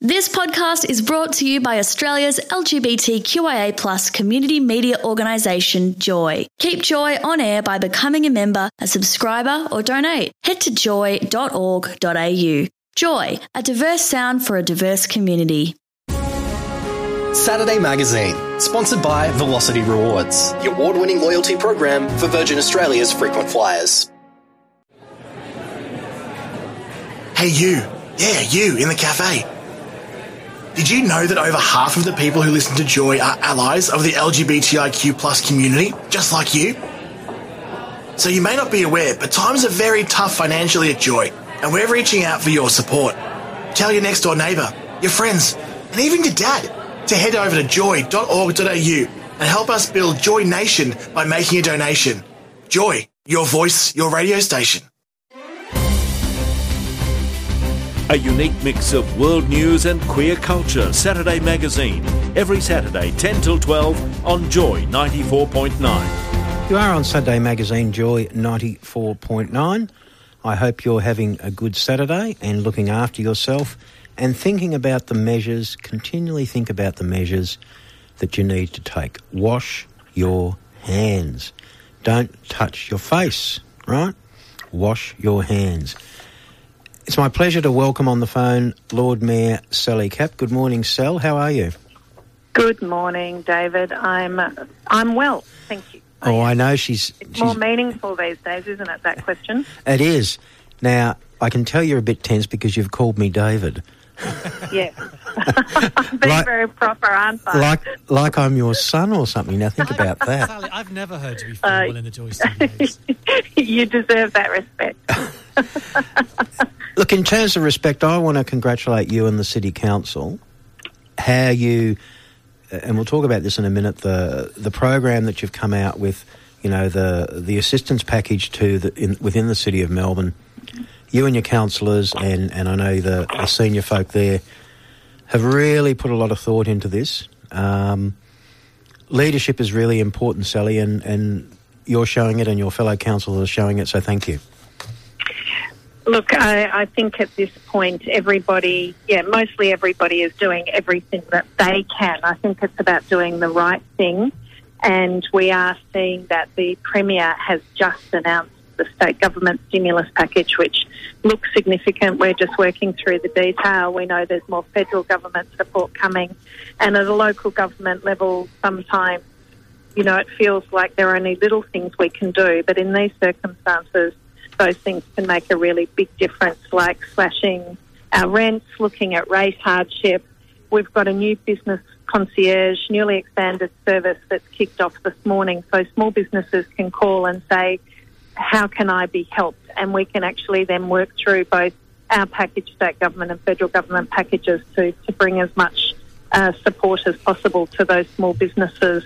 This podcast is brought to you by Australia's LGBTQIA+ community media organisation, Joy. Keep Joy on air by becoming a member, a subscriber or donate. Head to joy.org.au. Joy, a diverse sound for a diverse community. Saturday Magazine, sponsored by Velocity Rewards, the award-winning loyalty program for Virgin Australia's frequent flyers. Hey you, you in the cafe. Did you know that over half of the people who listen to Joy are allies of the LGBTIQ+ community, just like you? So you may not be aware, but times are very tough financially at Joy, and we're reaching out for your support. Tell your next door neighbour, your friends, and even your dad to head over to joy.org.au and help us build Joy Nation by making a donation. Joy, your voice, your radio station. A unique mix of world news and queer culture. Saturday Magazine. Every Saturday, 10 till 12 on Joy 94.9. You are on Saturday Magazine, Joy 94.9. I hope you're having a good Saturday and looking after yourself and thinking about the measures, continually think about the measures that you need to take. Wash your hands. Don't touch your face, right? Wash your hands. It's my pleasure to welcome on the phone Lord Mayor Sally Capp. Good morning, Sal. How are you? Good morning, David. I'm well, thank you. Oh, I know she's more meaningful these days, isn't it, that question? It is. Now, I can tell you're a bit tense because you've called me David. Yes. I'm being very proper, aren't I? Like I'm your son or something. Now, think about that. Sally, I've never heard you be formal in the Joy Studios. You deserve that respect. Look, in terms of respect, I want to congratulate you and the City Council. How you, and we'll talk about this in a minute, the program that you've come out with, you know, the assistance package within the City of Melbourne. You and your councillors and I know the senior folk there have really put a lot of thought into this. Leadership is really important, Sally, and you're showing it and your fellow councillors are showing it, so thank you. Look, I think at this point mostly everybody is doing everything that they can. I think it's about doing the right thing, and we are seeing that the Premier has just announced the state government stimulus package, which looks significant. We're just working through the detail. We know there's more federal government support coming, and at a local government level, sometimes, you know, it feels like there are only little things we can do, but in these circumstances, those things can make a really big difference, like slashing our rents, looking at race hardship. We've got a new business concierge, newly expanded service that's kicked off this morning, so small businesses can call and say, how can I be helped? And we can actually then work through both our package, state government and federal government packages to bring as much support as possible to those small businesses,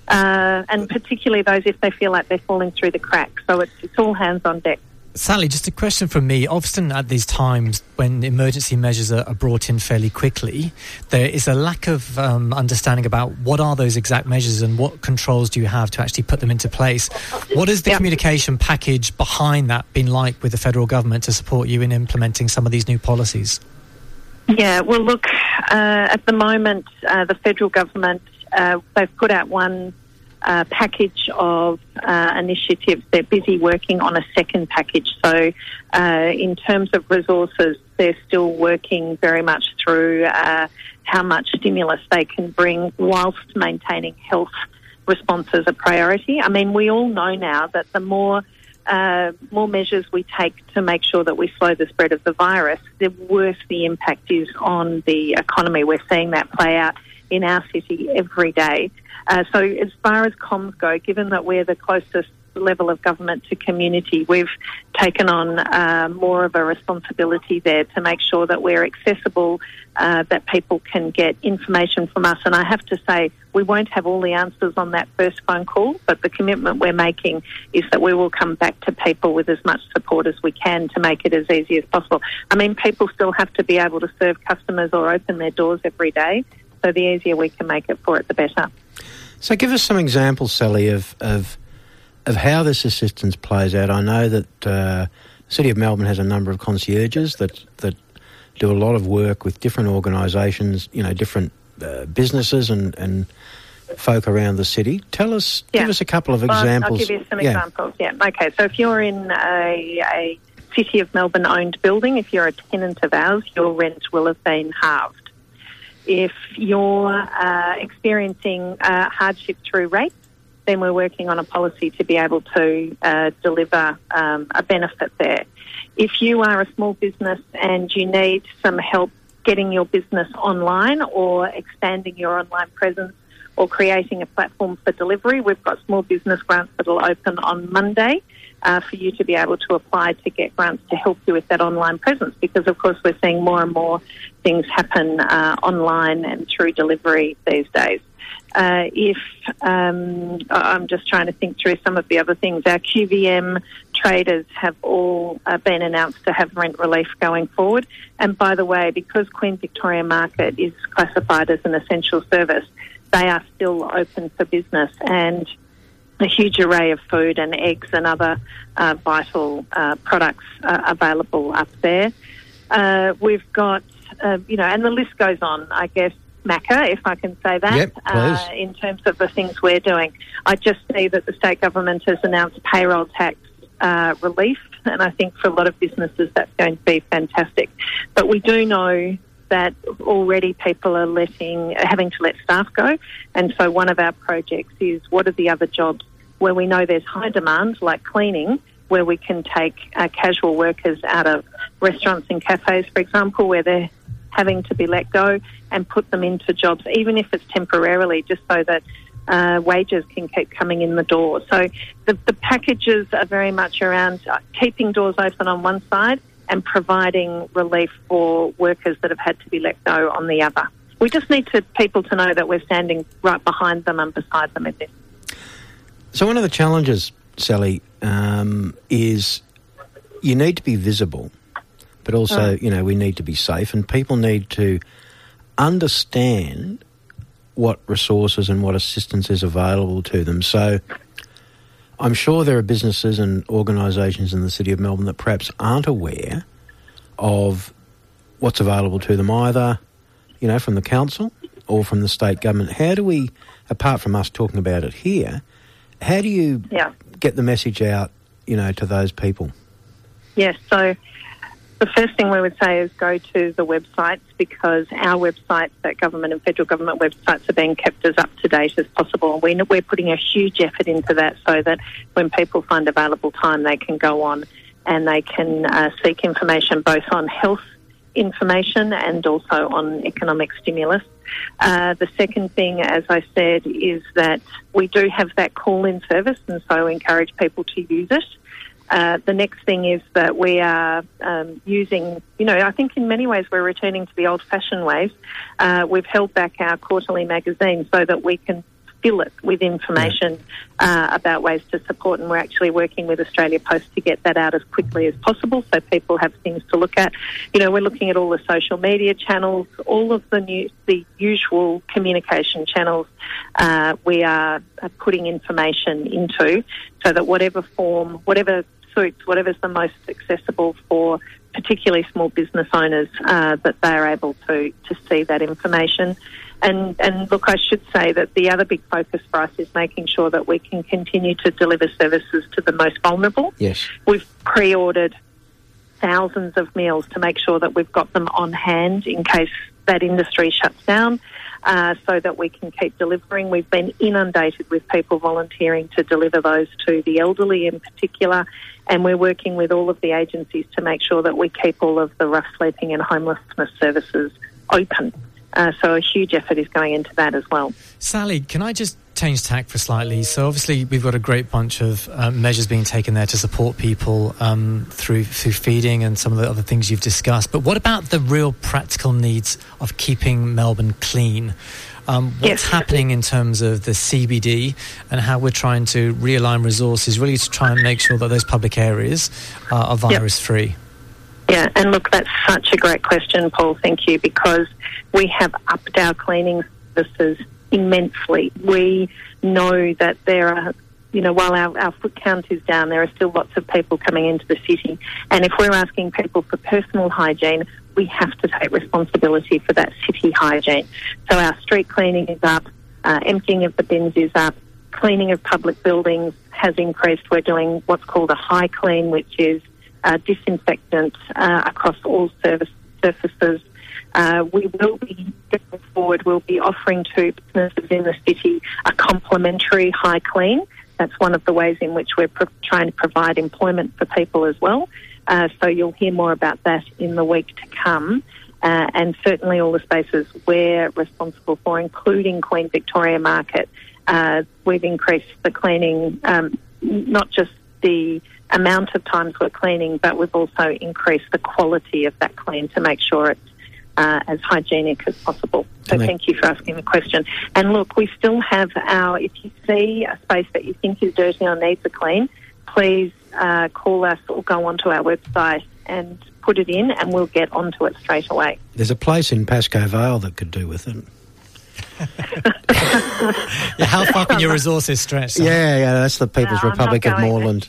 and particularly those if they feel like they're falling through the cracks. So it's all hands on deck. Sally, just a question from me. Often at these times when emergency measures are brought in fairly quickly, there is a lack of understanding about what are those exact measures and what controls do you have to actually put them into place. What has the communication package behind that been like with the federal government to support you in implementing some of these new policies? Yeah, well, look, at the moment, the federal government, they've put out one package of initiatives. They're busy working on a second package. So in terms of resources, they're still working very much through how much stimulus they can bring whilst maintaining health response as a priority. I mean, we all know now that the more measures we take to make sure that we slow the spread of the virus, the worse the impact is on the economy. We're seeing that play out in our city every day. So as far as comms go, given that we're the closest level of government to community, we've taken on more of a responsibility there to make sure that we're accessible, that people can get information from us. And I have to say, we won't have all the answers on that first phone call, but the commitment we're making is that we will come back to people with as much support as we can to make it as easy as possible. I mean, people still have to be able to serve customers or open their doors every day, so the easier we can make it for it, the better. So give us some examples, Sally, of how this assistance plays out. I know that the City of Melbourne has a number of concierges that do a lot of work with different organisations, different businesses and folk around the city. Give us a couple of examples. I'll give you some examples. Yeah. Okay. So if you're in a City of Melbourne owned building, if you're a tenant of ours, your rent will have been halved. If you're experiencing hardship through rates, then we're working on a policy to be able to deliver a benefit there. If you are a small business and you need some help getting your business online or expanding your online presence or creating a platform for delivery, we've got small business grants that will open on Monday for you to be able to apply to get grants to help you with that online presence, because, of course, we're seeing more and more things happen online and through delivery these days. I'm just trying to think through some of the other things. Our QVM traders have all been announced to have rent relief going forward. And by the way, because Queen Victoria Market is classified as an essential service, they are still open for business, and a huge array of food and eggs and other vital products available up there. We've got, and the list goes on, I guess, Macca, if I can say that, in terms of the things we're doing. I just see that the state government has announced payroll tax relief, and I think for a lot of businesses that's going to be fantastic. But we do know that already people are having to let staff go, and so one of our projects is what are the other jobs where we know there's high demand, like cleaning, where we can take casual workers out of restaurants and cafes, for example, where they're having to be let go, and put them into jobs, even if it's temporarily, just so that wages can keep coming in the door. So the packages are very much around keeping doors open on one side and providing relief for workers that have had to be let go on the other. We just need people to know that we're standing right behind them and beside them in this. So one of the challenges, Sally, is you need to be visible, but also, we need to be safe, and people need to understand what resources and what assistance is available to them. So I'm sure there are businesses and organisations in the City of Melbourne that perhaps aren't aware of what's available to them, either, from the council or from the state government. How do we, apart from us talking about it here, how do you get the message out, to those people? Yes, so the first thing we would say is go to the websites, because our websites, that government and federal government websites, are being kept as up to date as possible. We're putting a huge effort into that so that when people find available time, they can go on and they can seek information both on health information and also on economic stimulus. The second thing, as I said, is that we do have that call-in service, and so encourage people to use it. The next thing is that we are using, I think in many ways we're returning to the old-fashioned ways. We've held back our quarterly magazine so that we can fill it with information about ways to support, and we're actually working with Australia Post to get that out as quickly as possible so people have things to look at. We're looking at all the social media channels, all of the usual communication channels we are putting information into, so that whatever form, whatever suits, whatever's the most accessible for particularly small business owners, that they are able to see that information. And look, I should say that the other big focus for us is making sure that we can continue to deliver services to the most vulnerable. Yes. We've pre-ordered thousands of meals to make sure that we've got them on hand in case that industry shuts down, so that we can keep delivering. We've been inundated with people volunteering to deliver those to the elderly in particular, and we're working with all of the agencies to make sure that we keep all of the rough sleeping and homelessness services open. So a huge effort is going into that as well. Sally, can I just change tack for slightly? So obviously we've got a great bunch of measures being taken there to support people through feeding and some of the other things you've discussed. But what about the real practical needs of keeping Melbourne clean? What's happening in terms of the CBD and how we're trying to realign resources really to try and make sure that those public areas are virus-free? Yeah, and look, that's such a great question, Paul. Thank you, because we have upped our cleaning services immensely. We know that there are while our foot count is down, there are still lots of people coming into the city. And if we're asking people for personal hygiene, we have to take responsibility for that city hygiene. So our street cleaning is up, emptying of the bins is up, cleaning of public buildings has increased. We're doing what's called a high clean, which is disinfectant across all surfaces. We will be, going forward, we'll be offering to businesses in the city a complimentary high clean. That's one of the ways in which we're trying to provide employment for people as well. So you'll hear more about that in the week to come. And certainly all the spaces we're responsible for, including Queen Victoria Market, we've increased the cleaning, not just the amount of times we're cleaning, but we've also increased the quality of that clean to make sure it's as hygienic as possible. So thank you for asking the question. And look, we still have if you see a space that you think is dirty or needs a clean, please call us or go onto our website and put it in, and we'll get onto it straight away. There's a place in Pascoe Vale that could do with it. Yeah, how far can your resources stretch? Yeah, that's the People's Republic of Moreland.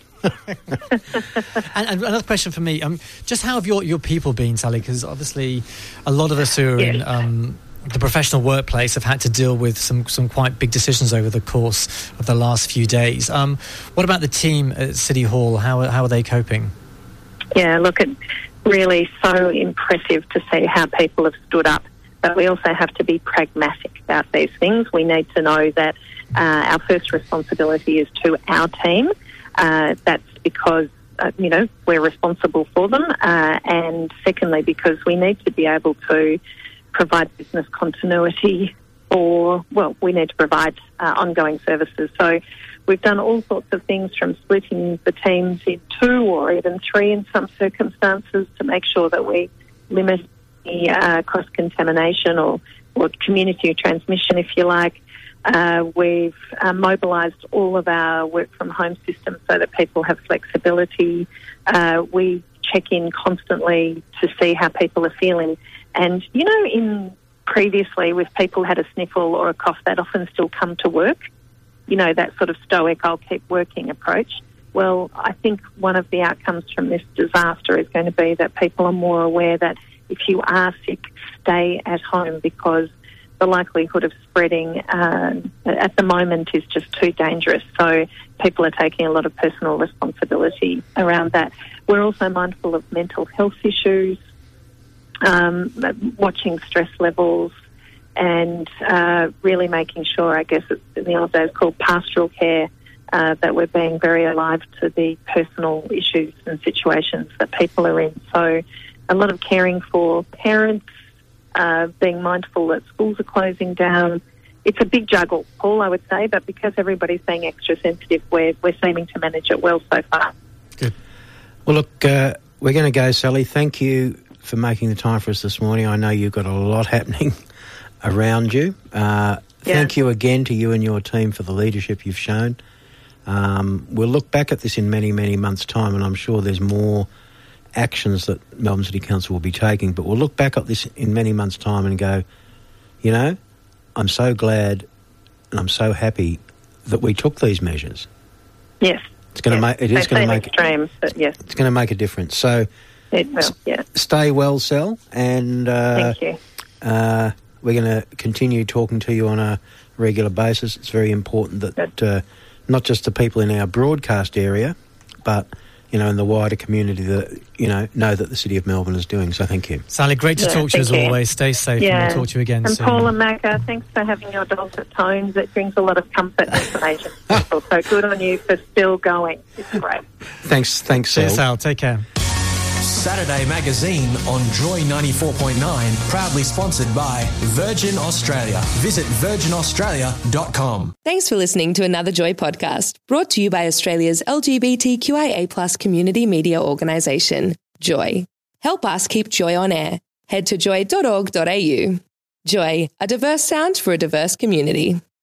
And another question for me, just how have your people been, Sally? Because obviously a lot of us who are in the professional workplace have had to deal with some quite big decisions over the course of the last few days. What about the team at City Hall? How are they coping? Yeah, look, it's really so impressive to see how people have stood up. But we also have to be pragmatic about these things. We need to know that our first responsibility is to our team. That's because, we're responsible for them. And secondly, because we need to be able to provide business continuity we need to provide ongoing services. So we've done all sorts of things, from splitting the teams in 2 or even 3 in some circumstances to make sure that we limit the cross-contamination or community transmission, if you like. We've mobilised all of our work-from-home systems so that people have flexibility. We check in constantly to see how people are feeling. And, previously, if people had a sniffle or a cough, they'd often still come to work, that sort of stoic, I'll keep working approach. Well, I think one of the outcomes from this disaster is going to be that people are more aware that if you are sick, stay at home, because the likelihood of spreading at the moment is just too dangerous. So people are taking a lot of personal responsibility around that. We're also mindful of mental health issues, watching stress levels, and really making sure, I guess it's in the old days called pastoral care, that we're being very alive to the personal issues and situations that people are in. So a lot of caring for parents, being mindful that schools are closing down. It's a big juggle, Paul, I would say, but because everybody's being extra sensitive, we're seeming to manage it well so far. Good. Well, look, we're going to go, Sally. Thank you for making the time for us this morning. I know you've got a lot happening around you. Thank you again to you and your team for the leadership you've shown. We'll look back at this in many, many months' time, and I'm sure there's more actions that Melbourne City Council will be taking, but we'll look back at this in many months' time and go, I'm so glad and I'm so happy that we took these measures. Yes. It's going to make it's going to make extremes, but yes. It's going to make a difference. So it will, yeah. Stay well, Sal, and thank you. We're going to continue talking to you on a regular basis. It's very important that not just the people in our broadcast area, but in the wider community that, know that the City of Melbourne is doing. So thank you. Sally, great to talk to you as always. Stay safe, and we'll talk to you again soon. And Paul and Macca, thanks for having your dulcet tones. It brings a lot of comfort and information to people. So good on you for still going. It's great. Thanks, Sal. Cheers, Sal. Take care. Saturday Magazine on Joy 94.9, proudly sponsored by Virgin Australia. Visit virginaustralia.com. Thanks for listening to another Joy podcast, brought to you by Australia's LGBTQIA+ community media organisation, Joy. Help us keep Joy on air. Head to joy.org.au. Joy, a diverse sound for a diverse community.